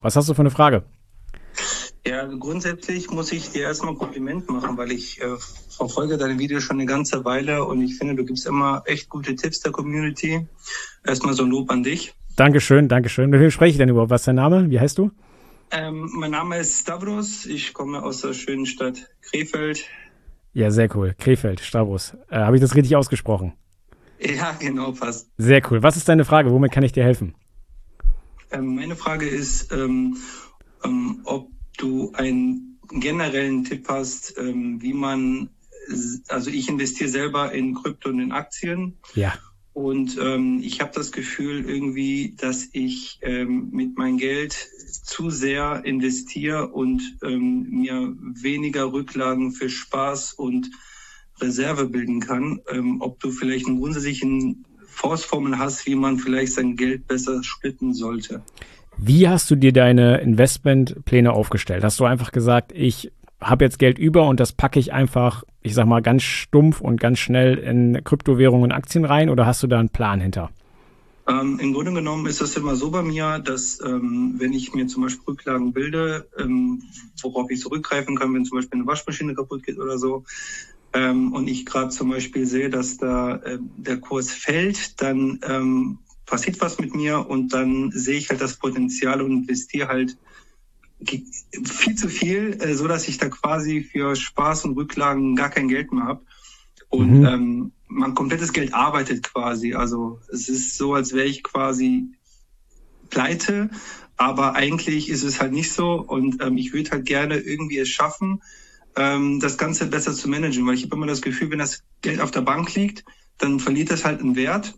Was hast du für eine Frage? Ja, grundsätzlich muss ich dir erstmal ein Kompliment machen, weil ich verfolge deine Videos schon eine ganze Weile und ich finde, du gibst immer echt gute Tipps der Community. Erstmal so ein Lob an dich. Dankeschön, Dankeschön. Mit wem spreche ich denn überhaupt? Was ist dein Name? Wie heißt du? Mein Name ist Stavros, ich komme aus der schönen Stadt Krefeld. Ja, sehr cool. Krefeld, Stavros. Habe ich das richtig ausgesprochen? Ja, genau, passt. Sehr cool. Was ist deine Frage? Womit kann ich dir helfen? Meine Frage ist, ob du einen generellen Tipp hast, wie man, also ich investiere selber in Krypto und in Aktien. Ja. Und ich habe das Gefühl irgendwie, dass ich mit meinem Geld zu sehr investiere und mir weniger Rücklagen für Spaß und Reserve bilden kann. Ob du vielleicht einen grundsätzlichen Faustformel hast, wie man vielleicht sein Geld besser splitten sollte. Wie hast du dir deine Investmentpläne aufgestellt? Hast du einfach gesagt, ich habe jetzt Geld über und das packe ich einfach, ich sag mal, ganz stumpf und ganz schnell in Kryptowährungen und Aktien rein, oder hast du da einen Plan hinter? Im Grunde genommen ist das immer so bei mir, dass wenn ich mir zum Beispiel Rücklagen bilde, worauf ich zurückgreifen kann, wenn zum Beispiel eine Waschmaschine kaputt geht oder so, und ich gerade zum Beispiel sehe, dass da der Kurs fällt, dann passiert was mit mir und dann sehe ich halt das Potenzial und investiere halt viel zu viel, so dass ich da quasi für Spaß und Rücklagen gar kein Geld mehr habe. Und mein komplettes Geld arbeitet quasi. Also es ist so, als wäre ich quasi pleite, aber eigentlich ist es halt nicht so. Und ich würde halt gerne irgendwie es schaffen, das Ganze besser zu managen, weil ich habe immer das Gefühl, wenn das Geld auf der Bank liegt, dann verliert das halt einen Wert.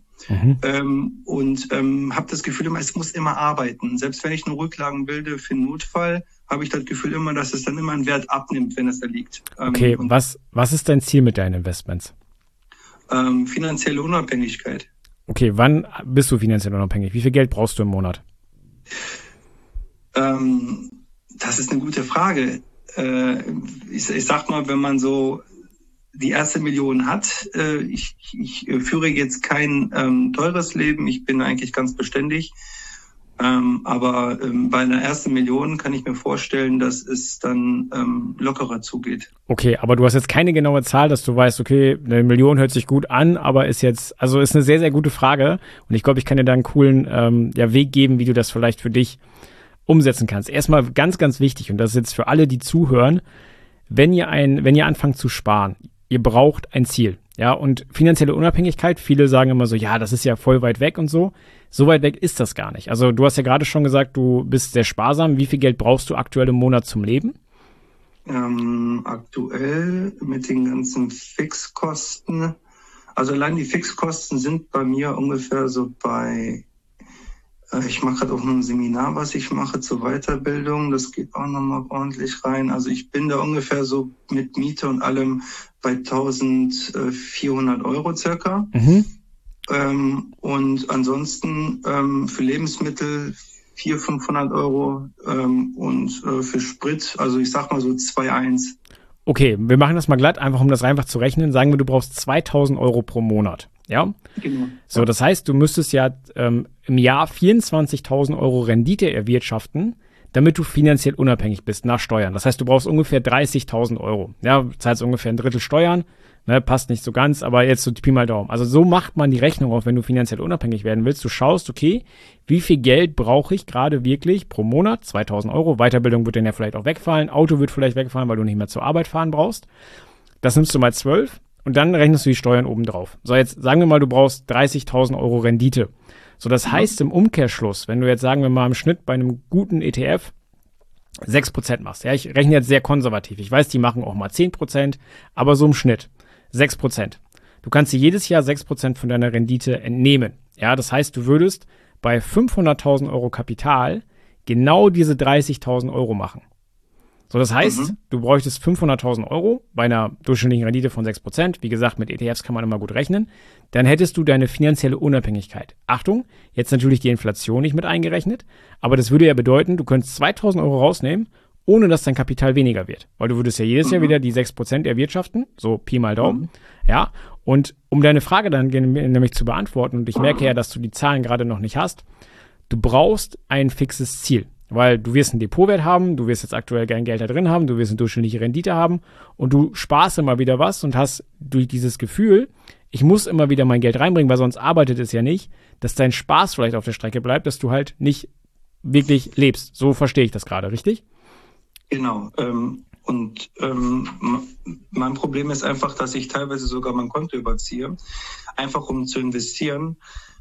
Und habe das Gefühl immer, es muss immer arbeiten. Selbst wenn ich nur Rücklagen bilde für einen Notfall, habe ich das Gefühl immer, dass es dann immer einen Wert abnimmt, wenn es da liegt. Okay, was ist dein Ziel mit deinen Investments? Finanzielle Unabhängigkeit. Okay, wann bist du finanziell unabhängig? Wie viel Geld brauchst du im Monat? Das ist eine gute Frage. Ich sag mal, wenn man so die erste Million hat, ich führe jetzt kein teures Leben, ich bin eigentlich ganz beständig, aber bei einer ersten Million kann ich mir vorstellen, dass es dann lockerer zugeht. Okay, aber du hast jetzt keine genaue Zahl, dass du weißt, okay, 1 Million hört sich gut an, aber ist jetzt, also ist eine sehr, sehr gute Frage und ich glaube, ich kann dir da einen coolen Weg geben, wie du das vielleicht für dich umsetzen kannst. Erstmal ganz, ganz wichtig, und das ist jetzt für alle, die zuhören, wenn ihr anfangt zu sparen, ihr braucht ein Ziel. Ja, und finanzielle Unabhängigkeit, viele sagen immer so, ja, das ist ja voll weit weg und so. So weit weg ist das gar nicht. Also du hast ja gerade schon gesagt, du bist sehr sparsam. Wie viel Geld brauchst du aktuell im Monat zum Leben? Aktuell mit den ganzen Fixkosten, also allein die Fixkosten sind bei mir ungefähr so bei, ich mache gerade auch ein Seminar, was ich mache zur Weiterbildung, das geht auch nochmal ordentlich rein. Also ich bin da ungefähr so mit Miete und allem bei 1.400 Euro circa. Und ansonsten für Lebensmittel 400-500 Euro und für Sprit, also ich sag mal so 2,1. Okay, wir machen das mal glatt, einfach um das einfach zu rechnen. Sagen wir, du brauchst 2.000 Euro pro Monat. Ja? Genau. So, das heißt, du müsstest ja im Jahr 24.000 Euro Rendite erwirtschaften, damit du finanziell unabhängig bist nach Steuern. Das heißt, du brauchst ungefähr 30.000 Euro. Ja, zahlst ungefähr 1/3 Steuern. Ne, passt nicht so ganz, aber jetzt so Pi mal Daumen. Also so macht man die Rechnung auf, wenn du finanziell unabhängig werden willst. Du schaust, okay, wie viel Geld brauche ich gerade wirklich pro Monat? 2.000 Euro. Weiterbildung wird dann ja vielleicht auch wegfallen. Auto wird vielleicht wegfallen, weil du nicht mehr zur Arbeit fahren brauchst. Das nimmst du mal 12 und dann rechnest du die Steuern obendrauf. So, jetzt sagen wir mal, du brauchst 30.000 Euro Rendite. So, das heißt im Umkehrschluss, wenn du jetzt, sagen wir mal, im Schnitt bei einem guten ETF 6% machst. Ja, ich rechne jetzt sehr konservativ. Ich weiß, die machen auch mal 10%, aber so im Schnitt 6%. Du kannst dir jedes Jahr 6% von deiner Rendite entnehmen. Ja, das heißt, du würdest bei 500.000 Euro Kapital genau diese 30.000 Euro machen. So, das heißt, du bräuchtest 500.000 Euro bei einer durchschnittlichen Rendite von 6%. Wie gesagt, mit ETFs kann man immer gut rechnen. Dann hättest du deine finanzielle Unabhängigkeit. Achtung, jetzt natürlich die Inflation nicht mit eingerechnet, aber das würde ja bedeuten, du könntest 2.000 Euro rausnehmen, ohne dass dein Kapital weniger wird. Weil du würdest ja jedes Jahr wieder die 6% erwirtschaften, so Pi mal Daumen. Ja, und um deine Frage dann nämlich zu beantworten, und ich merke ja, dass du die Zahlen gerade noch nicht hast, du brauchst ein fixes Ziel. weil du wirst einen Depotwert haben, du wirst jetzt aktuell kein Geld da drin haben, du wirst eine durchschnittliche Rendite haben und du sparst immer wieder was und hast durch dieses Gefühl, ich muss immer wieder mein Geld reinbringen, weil sonst arbeitet es ja nicht, dass dein Spaß vielleicht auf der Strecke bleibt, dass du halt nicht wirklich lebst. So verstehe ich das gerade, richtig? Genau. Mein Problem ist einfach, dass ich teilweise sogar mein Konto überziehe, einfach um zu investieren.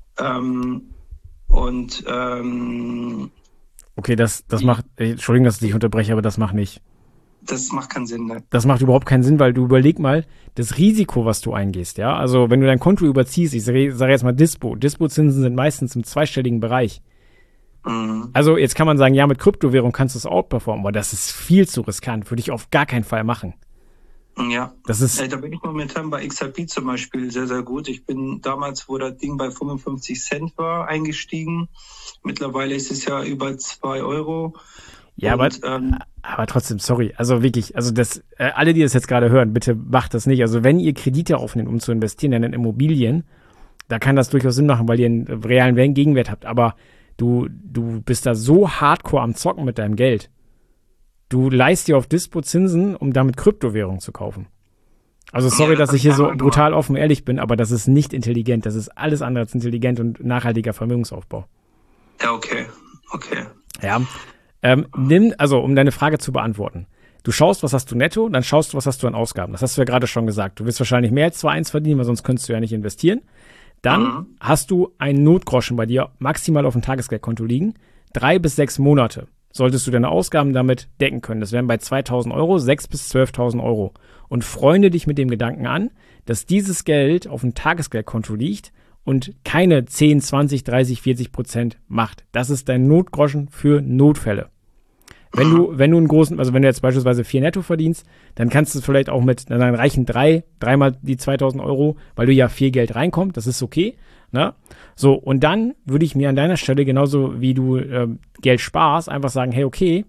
Okay, das macht, Entschuldigung, dass ich dich unterbreche, aber das macht nicht. Das macht keinen Sinn, ne? Das macht überhaupt keinen Sinn, weil du überleg mal, das Risiko, was du eingehst, ja, also wenn du dein Konto überziehst, ich sage jetzt mal Dispo-Zinsen sind meistens im zweistelligen Bereich. Also jetzt kann man sagen, ja, mit Kryptowährung kannst du es outperformen, aber das ist viel zu riskant, würde ich auf gar keinen Fall machen. Ja, das ist da bin ich momentan bei XRP zum Beispiel sehr, sehr gut. Ich bin damals, wo das Ding bei 55 Cent war, eingestiegen. Mittlerweile ist es ja über 2 Euro. Ja, aber trotzdem, sorry, also wirklich, also das, alle, die das jetzt gerade hören, bitte macht das nicht. Also wenn ihr Kredite aufnehmt, um zu investieren in Immobilien, da kann das durchaus Sinn machen, weil ihr einen realen Gegenwert habt, aber du bist da so hardcore am Zocken mit deinem Geld. Du leihst dir auf Dispo Zinsen, um damit Kryptowährung zu kaufen. Also sorry, dass ich hier so brutal offen ehrlich bin, aber das ist nicht intelligent. Das ist alles andere als intelligent und nachhaltiger Vermögensaufbau. Ja, okay. Ja, also um deine Frage zu beantworten. Du schaust, was hast du netto, dann schaust du, was hast du an Ausgaben. Das hast du ja gerade schon gesagt. Du wirst wahrscheinlich mehr als 2,1 verdienen, weil sonst könntest du ja nicht investieren. Dann hast du einen Notgroschen bei dir maximal auf dem Tagesgeldkonto liegen. 3 bis 6 Monate solltest du deine Ausgaben damit decken können. Das wären bei 2.000 Euro 6.000 bis 12.000 Euro. Und freunde dich mit dem Gedanken an, dass dieses Geld auf dem Tagesgeldkonto liegt und keine 10, 20, 30, 40% macht. Das ist dein Notgroschen für Notfälle. Wenn du einen großen, also wenn du jetzt beispielsweise 4 netto verdienst, dann kannst du es vielleicht auch dann reichen dreimal die 2.000 Euro, weil du ja viel Geld reinkommt, das ist okay, ne? So, und dann würde ich mir an deiner Stelle, genauso wie du Geld sparst, einfach sagen, hey, okay,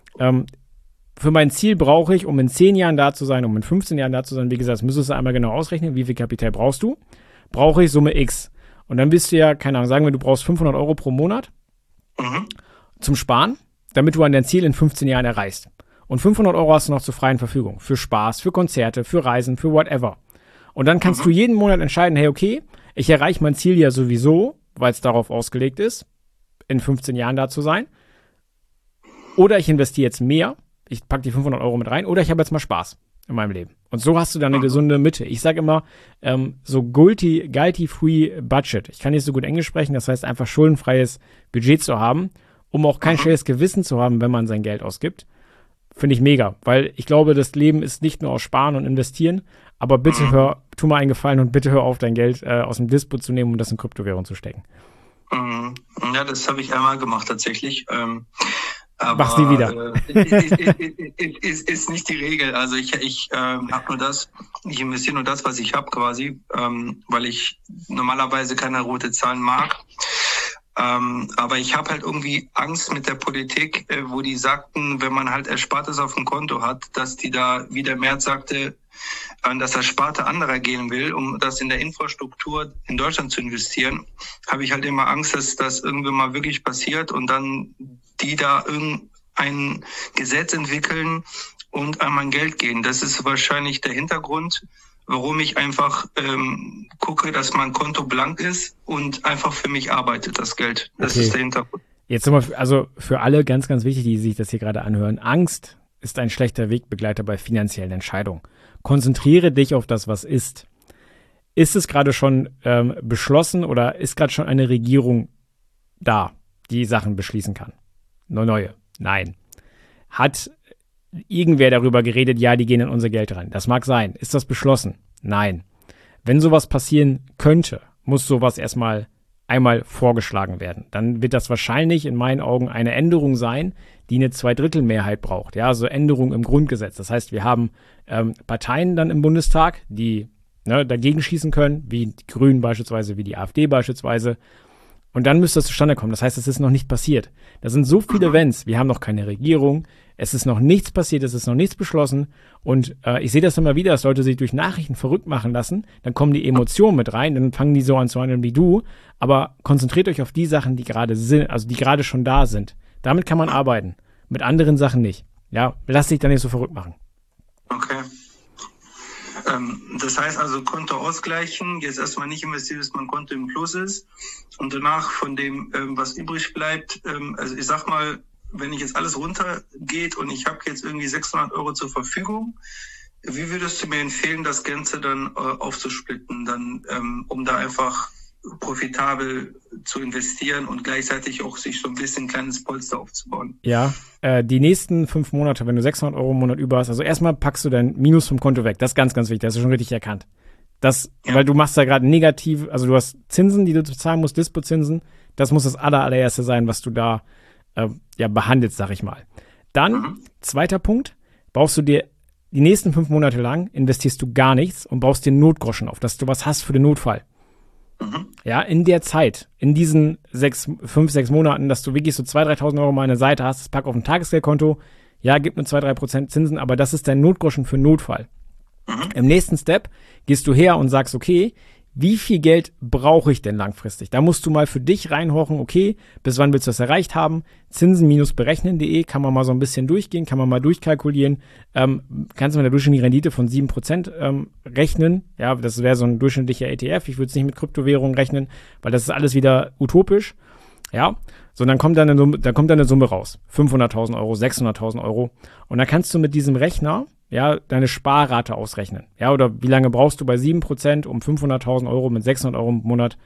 für mein Ziel brauche ich, um in 10 Jahren da zu sein, um in 15 Jahren da zu sein, wie gesagt, das müsstest du einmal genau ausrechnen, wie viel Kapital brauchst du, brauche ich Summe X. Und dann bist du ja, keine Ahnung, sagen wir, du brauchst 500 Euro pro Monat zum Sparen, damit du an dein Ziel in 15 Jahren erreichst. Und 500 Euro hast du noch zur freien Verfügung. Für Spaß, für Konzerte, für Reisen, für whatever. Und dann kannst du jeden Monat entscheiden, hey, okay, ich erreiche mein Ziel ja sowieso, weil es darauf ausgelegt ist, in 15 Jahren da zu sein. Oder ich investiere jetzt mehr, ich packe die 500 Euro mit rein, oder ich habe jetzt mal Spaß in meinem Leben. Und so hast du dann eine gesunde Mitte. Ich sage immer, so guilty-free Budget. Ich kann nicht so gut Englisch sprechen, das heißt einfach schuldenfreies Budget zu haben, um auch kein schlechtes Gewissen zu haben, wenn man sein Geld ausgibt. Finde ich mega, weil ich glaube, das Leben ist nicht nur aus Sparen und Investieren, aber bitte tu mal einen Gefallen und bitte hör auf, dein Geld aus dem Dispo zu nehmen und das in Kryptowährung zu stecken. Ja, das habe ich einmal gemacht tatsächlich. Aber mach's nie wieder. Ist nicht die Regel. Also ich habe nur das, ich investiere nur das, was ich habe quasi, weil ich normalerweise keine rote Zahlen mag. Aber ich habe halt irgendwie Angst mit der Politik, wo die sagten, wenn man halt Erspartes auf dem Konto hat, dass die da, wie der Merz sagte, dass das Sparte anderer gehen will, um das in der Infrastruktur in Deutschland zu investieren, habe ich halt immer Angst, dass das irgendwann mal wirklich passiert und dann die da irgendein Gesetz entwickeln und an mein Geld gehen. Das ist wahrscheinlich der Hintergrund, warum ich einfach gucke, dass mein Konto blank ist und einfach für mich arbeitet, das Geld. Das ist der Hintergrund. Jetzt nochmal, also für alle ganz, ganz wichtig, die sich das hier gerade anhören. Angst ist ein schlechter Wegbegleiter bei finanziellen Entscheidungen. Konzentriere dich auf das, was ist. Ist es gerade schon beschlossen oder ist gerade schon eine Regierung da, die Sachen beschließen kann? Neue? Nein. Hat irgendwer darüber geredet, ja, die gehen in unser Geld rein? Das mag sein. Ist das beschlossen? Nein. Wenn sowas passieren könnte, muss sowas erstmal einmal vorgeschlagen werden. Dann wird das wahrscheinlich in meinen Augen eine Änderung sein, die eine Zweidrittelmehrheit braucht. Ja, also Änderung im Grundgesetz. Das heißt, wir haben Parteien dann im Bundestag, die dagegen schießen können, wie die Grünen beispielsweise, wie die AfD beispielsweise. Und dann müsste das zustande kommen. Das heißt, es ist noch nicht passiert. Da sind so viele Wenns. Wir haben noch keine Regierung. Es ist noch nichts passiert. Es ist noch nichts beschlossen. Und ich sehe das immer wieder, dass Leute sich durch Nachrichten verrückt machen lassen. Dann kommen die Emotionen mit rein. Dann fangen die so an zu handeln wie du. Aber konzentriert euch auf die Sachen, die gerade sind, also die gerade schon da sind. Damit kann man arbeiten. Mit anderen Sachen nicht. Ja, lass dich da nicht so verrückt machen. Okay. Das heißt also Konto ausgleichen, jetzt erstmal nicht investieren, bis mein Konto im Plus ist und danach von dem, was übrig bleibt, also ich sag mal, wenn ich jetzt alles runtergeht und ich habe jetzt irgendwie 600 Euro zur Verfügung, wie würdest du mir empfehlen, das Ganze dann aufzusplitten, dann, um da einfach profitabel zu investieren und gleichzeitig auch sich so ein bisschen ein kleines Polster aufzubauen? Ja, die nächsten 5 Monate, wenn du 600 Euro im Monat über hast, also erstmal packst du dein Minus vom Konto weg. Das ist ganz, ganz wichtig. Das hast du schon richtig erkannt. Weil du machst da gerade negativ, also du hast Zinsen, die du bezahlen musst, Dispozinsen. Das muss das allererste sein, was du da behandelst, sag ich mal. Dann, zweiter Punkt, baust du dir die nächsten 5 Monate lang, investierst du gar nichts und baust dir Notgroschen auf, dass du was hast für den Notfall. Ja, in der Zeit, in diesen 5, 6 Monaten, dass du wirklich so 2.000, 3.000 Euro mal an der Seite hast, das pack auf ein Tagesgeldkonto, ja, gibt nur 2-3% Zinsen, aber das ist dein Notgroschen für Notfall. Im nächsten Step gehst du her und sagst, okay, wie viel Geld brauche ich denn langfristig? Da musst du mal für dich reinhorchen, okay, bis wann willst du das erreicht haben? Zinsen-berechnen.de kann man mal so ein bisschen durchgehen, kann man mal durchkalkulieren. Kannst du mit der durchschnittlichen Rendite von 7% rechnen. Ja, das wäre so ein durchschnittlicher ETF. Ich würde es nicht mit Kryptowährungen rechnen, weil das ist alles wieder utopisch. Ja, so dann kommt dann eine Summe raus. 500.000 Euro, 600.000 Euro. Und dann kannst du mit diesem Rechner deine Sparrate ausrechnen. Ja, oder wie lange brauchst du bei 7%, um 500.000 Euro mit 600 Euro im Monat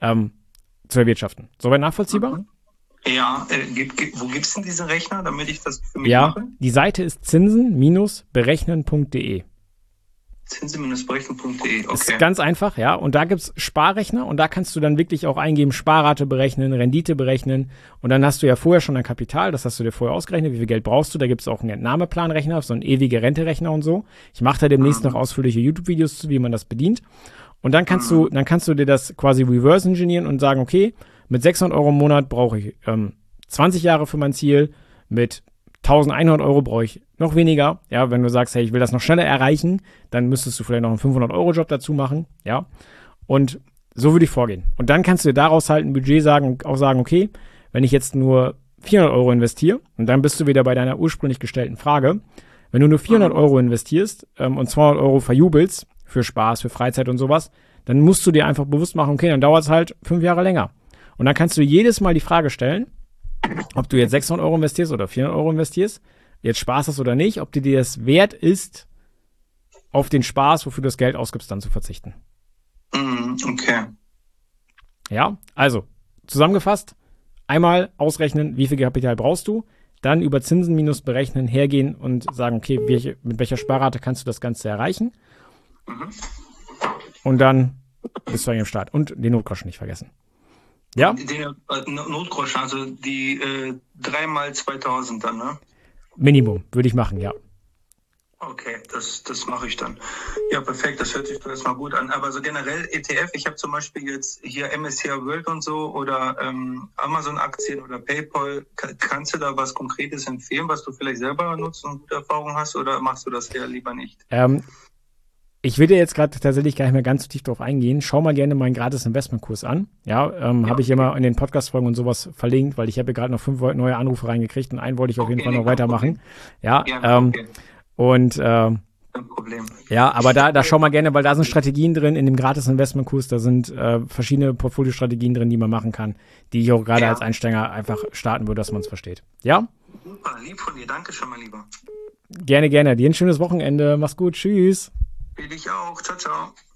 zu erwirtschaften. Soweit nachvollziehbar? Ja, wo gibt's denn diesen Rechner, damit ich das für mich mache? Die Seite ist zinsen-berechnen.de. Zinsen-berechnen.de, okay. Ist ganz einfach, ja. Und da gibt's Sparrechner und da kannst du dann wirklich auch eingeben, Sparrate berechnen, Rendite berechnen. Und dann hast du ja vorher schon ein Kapital, das hast du dir vorher ausgerechnet, wie viel Geld brauchst du. Da gibt's auch einen Entnahmeplanrechner, so einen ewige Renterechner und so. Ich mache da demnächst noch ausführliche YouTube-Videos zu, wie man das bedient. Und dann kannst du dir das quasi reverse engineeren und sagen, okay, mit 600 Euro im Monat brauche ich 20 Jahre für mein Ziel, mit 1.100 Euro brauche ich noch weniger. Ja, wenn du sagst, hey, ich will das noch schneller erreichen, dann müsstest du vielleicht noch einen 500-Euro-Job dazu machen. Ja, und so würde ich vorgehen. Und dann kannst du dir daraus halt ein Budget sagen und auch sagen, okay, wenn ich jetzt nur 400 Euro investiere, und dann bist du wieder bei deiner ursprünglich gestellten Frage, wenn du nur 400 Euro investierst und 200 Euro verjubelst für Spaß, für Freizeit und sowas, dann musst du dir einfach bewusst machen, okay, dann dauert es halt 5 Jahre länger. Und dann kannst du jedes Mal die Frage stellen, ob du jetzt 600 Euro investierst oder 400 Euro investierst, jetzt Spaß hast oder nicht, ob dir das wert ist, auf den Spaß, wofür du das Geld ausgibst, dann zu verzichten. Okay. Ja, also zusammengefasst, einmal ausrechnen, wie viel Kapital brauchst du, dann über Zinsen minus berechnen hergehen und sagen, okay, mit welcher Sparrate kannst du das Ganze erreichen? Und dann bist du eigentlich am Start. Und den Notgroschen nicht vergessen. Ja? Den Notgroschen, also die 3 mal 2.000 dann, ne? Minimum, würde ich machen, ja. Okay, das mache ich dann. Ja, perfekt, das hört sich doch erstmal gut an. Aber so generell ETF, ich habe zum Beispiel jetzt hier MSCI World und so oder Amazon-Aktien oder PayPal. Kannst du da was Konkretes empfehlen, was du vielleicht selber nutzt und gute Erfahrungen hast, oder machst du das eher lieber nicht? Ich will dir jetzt gerade tatsächlich gar nicht mehr ganz so tief drauf eingehen. Schau mal gerne meinen gratis Investmentkurs an. Ja, habe ich immer in den Podcast-Folgen und sowas verlinkt, weil ich habe gerade noch 5 neue Anrufe reingekriegt und einen wollte ich auf jeden Fall noch weitermachen. Ja, und kein Problem. Ja, aber da schau mal gerne, weil da sind Strategien drin in dem gratis Investmentkurs, da sind verschiedene Portfoliostrategien drin, die man machen kann, die ich auch gerade als Einsteiger einfach starten würde, dass man es versteht. Ja? Super, lieb von dir. Danke schon mal, lieber. Gerne, gerne. Dir ein schönes Wochenende. Mach's gut. Tschüss. Für dich auch. Ciao, ciao.